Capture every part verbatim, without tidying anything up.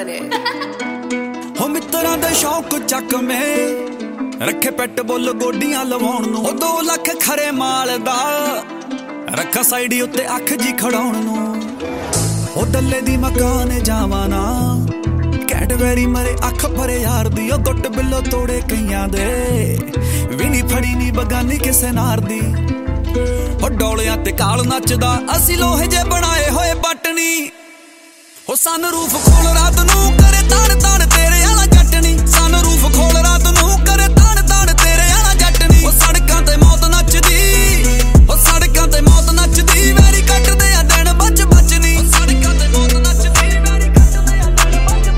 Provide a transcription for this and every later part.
ਕਰੇ। ਹੋ ਮਿੱਤਰਾਂ ਦੇ ਸ਼ੌਕ ਚੱਕਵੇਂ ਰੱਖੇ ਪੈਟ ਬੁੱਲ ਗੋਡੀਆਂ ਲਵਾਉਣ ਨੂੰ। ਉਹ ਦੋ ਲੱਖ ਖਰੇ ਮਾਲ ਦਾ ਰੱਖਾ ਸਾਈਡੀ ਉੱਤੇ ਅੱਖ ਜੀ ਖੜਾਉਣ ਨੂੰ। ਉਹ ਡੱਲੇ ਦੀ ਮਕਾਨ ਜਾਵਾਂ ਨਾ ਕੈਟਬੈਰੀ ਮਰੇ ਅੱਖ ਭਰੇ ਯਾਰ ਦੀ। ਉਹ ਗੁੱਟ ਬਿੱਲੋ ਤੋੜੇ ਕਈਆਂ ਦੇ ਵੀ ਨੀ ਫੜੀ ਨੀ ਬਗਾਨੀ ਕਿਸੇ ਨਾਰ ਦੀ। ਉਹ ਡੋਲਿਆਂ ਤੇ ਕਾਲ ਨੱਚਦਾ ਅਸੀਂ ਲੋਹੇ ਜੇ ਬਣਾਏ ਹੋਏ ਬਟਨੀ। ਉਹ ਸਨ ਰੂਫ ਖੋਲ ਰਾਤ ਨੂੰ ਕਰੇ ਤਾਣ ਤਾਣ ਤੇਰੇ ਵਾਲਾ ਜੱਟਨੀ। ਸਨ ਰੂਫ ਖੋਲ ਰਾਤ ਨੂੰ ਕਰੇ ਤਾਣ ਤਾਣ ਤੇਰੇ ਵਾਲਾ ਜੱਟਨੀ। ਉਹ ਸੜਕਾਂ ਤੇ ਮੌਤ ਨੱਚਦੀ, ਉਹ ਸੜਕਾਂ ਤੇ ਮੌਤ ਨੱਚਦੀ ਵੈਰੀ ਕੱਟਦੇ ਆ ਦਿਨ ਬਚ ਬਚਨੀ। ਉਹ ਸੜਕਾਂ ਤੇ ਮੌਤ ਨੱਚਦੀ ਵੈਰੀ ਕੱਟਦੇ ਆ ਦਿਨ ਬਚ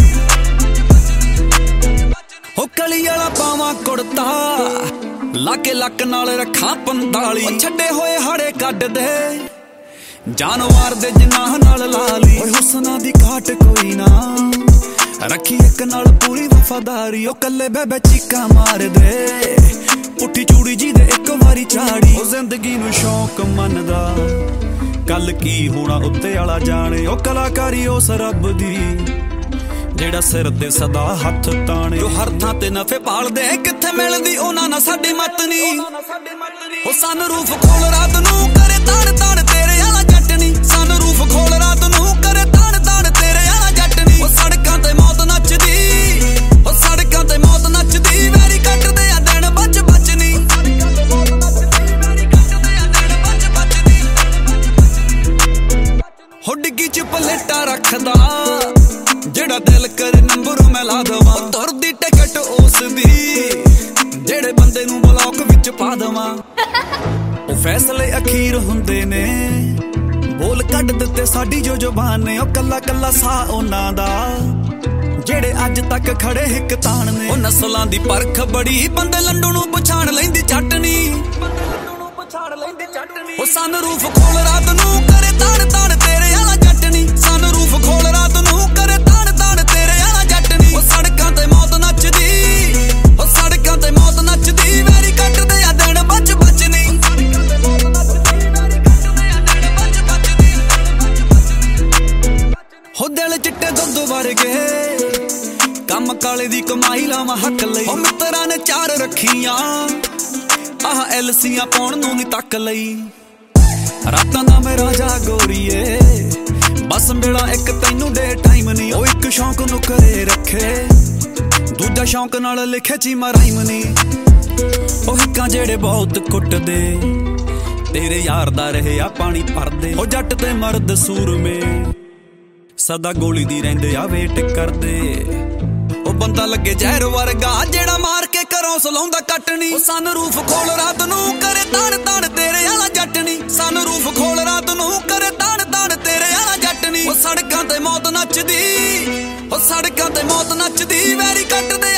ਬਚਨੀ। ਉਹ ਕਲੀ ਵਾਲਾ ਪਾਵਾਂ ਕੁੜਤਾ ਲਾਕੇ ਲੱਕ ਨਾਲ ਰੱਖਾਂ ਪੰਤਾਲੀ। ਉਹ ਛੱਡੇ ਹੋਏ ਹਾੜੇ ਕੱਢ ਦੇ ਜਾਨਵਾਰ ਦੇ ਜਨਾਹ ਨਾਲ ਲਾ ਲਈ। ਓਏ ਹੁਸਨਾ ਦੀ ਘਾਟ ਕੋਈ ਨਾ ਰੱਖੀ ਇੱਕ ਨਾਲ ਪੂਰੀ ਵਫਾਦਾਰੀ। ਉਹ ਕੱਲੇ ਬੇਬੇ ਚੀਕਾਂ ਮਾਰਦੇ ਪੁੱਠੀ ਚੂੜੀ ਜੀ ਦੇ ਇੱਕ ਵਾਰੀ ਚਾੜੀ। ਉਹ ਜ਼ਿੰਦਗੀ ਨੂੰ ਸ਼ੌਕ ਮੰਨਦਾ ਕੱਲ ਕੀ ਹੋਣਾ ਉੱਤੇ ਵਾਲਾ ਜਾਣੇ। ਉਹ ਕਲਾਕਾਰੀ ਉਸ ਰੱਬ ਦੀ ਜਿਹੜਾ ਸਿਰ ਤੇ ਸਦਾ ਹੱਥ ਤਾਣੇ। ਜੋ ਹਰ ਥਾਂ ਤੇ ਨਫੇ ਪਾਲਦੇ ਕਿੱਥੇ ਮਿਲਦੀ ਉਹਨਾਂ ਨਾਲ ਸਾਡੀ ਮੱਤ ਨੀ। ਉਹ ਸਨ ਰੂਫ ਖੋਲ ਰਾਤ ਨੂੰ ਕਰੇ ਤਾਣ ਤਾਣ ਤੇਰੇ ਵਾਲਾ ਜੱਟਨੀ। ਸਨ ਰੂਫ ਖੋਲ ਰਾਤ ਨੂੰ ਕਰੇ ਤਾਣ ਤਾਣ ਤੇਰੇ ਵਾਲਾ ਜੱਟਨੀ। ਉਹ ਸੜਕਾਂ ਤੇ ਮੌਤ ਨੱਚਦੀ, ਉਹ ਸੜਕਾਂ ਤੇ ਮੌਤ ਨੱਚਦੀ ਵੈਰੀ ਕੱਟਦੇ ਆ ਦਿਨ ਬਚ ਬਚਨੀ। ਹੋ ਡਿੱਗੀ ਚ ਪਲੇਟਾ ਰੱਖਦਾ ਜਿਹੜਾ ਦਿਲ ਕਰੇ ਨੰਬਰ ਮੈਂ ਲਾ ਦਵਾਂ। ਤੁਰਦੀ ਟਿਕਟ ਉਸ ਦੀ ਜਿਹੜੇ ਬੰਦੇ ਨੂੰ ਬਲੌਕ ਵਿੱਚ ਪਾ ਦਵਾਂ। ਉਹ ਫੈਸਲੇ ਅਖੀਰ ਹੁੰਦੇ ਨੇ ਬੋਲ ਕੱਢ ਦਿੱਤੇ ਸਾਡੀ ਜੋ ਜ਼ੁਬਾਨ ਨੇ। ਉਹ ਕੱਲਾ ਕੱਲਾ ਸਾਹ ਉਹਨਾਂ ਦਾ ਜਿਹੜੇ ਅੱਜ ਤੱਕ ਖੜੇ ਹਿੱਕ ਤਾਣ ਨੇ। ਉਹ ਨਸਲਾਂ ਦੀ ਪਰਖ ਬੜੀ ਬੰਦੇ ਲੰਡੂ ਨੂੰ ਪਛਾਣ ਲੈਂਦੀ ਚਟਨੀ। ਉਹ ਸਨ ਰੂਫ ਖੋਲ ਰਾਤ ਨੂੰ ਕਰੇ ਤਾਣ ਤਾਣ ਤੇਰੇ ਵਾਲਾ ਜੱਟਨੀ। ਸਨ ਰੂਫ ਖੋਲ ਰਾਤ ਨੂੰ ਕਰੇ ਤਾਣ ਤਾਣ ਤੇਰੇ ਵਾਲਾ ਜੱਟਨੀ। ਉਹ ਸੜਕਾਂ ਤੇ ਮੌਤ ਨੱਚਦੀ, ਉਹ ਸੜਕਾਂ ਤੇ ਮੌਤ ਨੱਚਦੀ ਵੈਰੀ ਕੱਟਦੇ ਆ ਦਿਨ ਬਚ ਬਚਨੀ। ਹੋ ਦਿਲ ਚਿੱਟੇ ਦੁੱਧ ਵਰਗੇ ਕੰਮ ਕਾਲੇ ਦੀ ਕਮਾਈ ਲਾਵਾਂ ਹੱਕ ਲਈ। ਉਹ ਮਿੱਤਰਾਂ ਨੇ ਚਾਰ ਰੱਖੀਆਂ ਆਹ ਐਲਸੀਆਂ ਪਾਉਣ ਨੂੰ ਨੀ ਤੱਕ ਲਈ। ਰਾਤਾਂ ਦਾ ਮੈਂ ਰਾਜਾ ਗੋਰੀਏ ਬਸ ਮੇਰਾ ਇੱਕ ਤੈਨੂੰ ਡੇ ਟਾਈਮ ਨੀ। ਉਹ ਇੱਕ ਸ਼ੌਂਕ ਨੂੰ ਕਰੇ ਰੱਖੇ ਦੂਜਾ ਸ਼ੌਂਕ ਨਾਲ ਲਿਖੇ ਚੀਮਾ ਰਾਈਮ ਨੀ। ਉਹ ਹਿੱਕਾਂ ਜਿਹੜੇ ਬਹੁਤ ਕੁੱਟਦੇ ਤੇਰੇ ਯਾਰ ਦਾ ਰਹੇ ਆ ਪਾਣੀ ਭਰਦੇ। ਉਹ ਜੱਟ ਤੇ ਮਰਦ ਸੂਰਮੇ ਸਦਾ ਗੋਲੀ ਦੀ ਰਹਿੰਦੇ ਆ ਵੇਟ ਕਰਦੇ। ਉਹ ਬੰਦਾ ਲੱਗੇ ਜ਼ਹਿਰ ਵਰਗਾ ਜਿਹੜਾ ਮਾਰ ਕੇ ਘਰੋਂ ਸਲਾਉਂਦਾ ਕੱਟਣੀ। ਉਹ ਸਨ ਰੂਫ ਖੋਲ ਰਾਤ ਨੂੰ ਕਰੇ ਤਾਣ ਤਾਣ ਤੇਰੇ ਵਾਲਾ ਜੱਟਨੀ। ਸਨ ਰੂਫ ਖੋਲ ਰਾਤ ਨੂੰ ਕਰੇ ਤਾਣ ਤਾਣ ਤੇਰੇ ਵਾਲਾ ਜੱਟਨੀ। ਉਹ ਸੜਕਾਂ ਤੇ ਮੌਤ ਨੱਚਦੀ, ਉਹ ਸੜਕਾਂ ਤੇ ਮੌਤ ਨੱਚਦੀ ਵੈਰੀ ਕੱਟਦੇ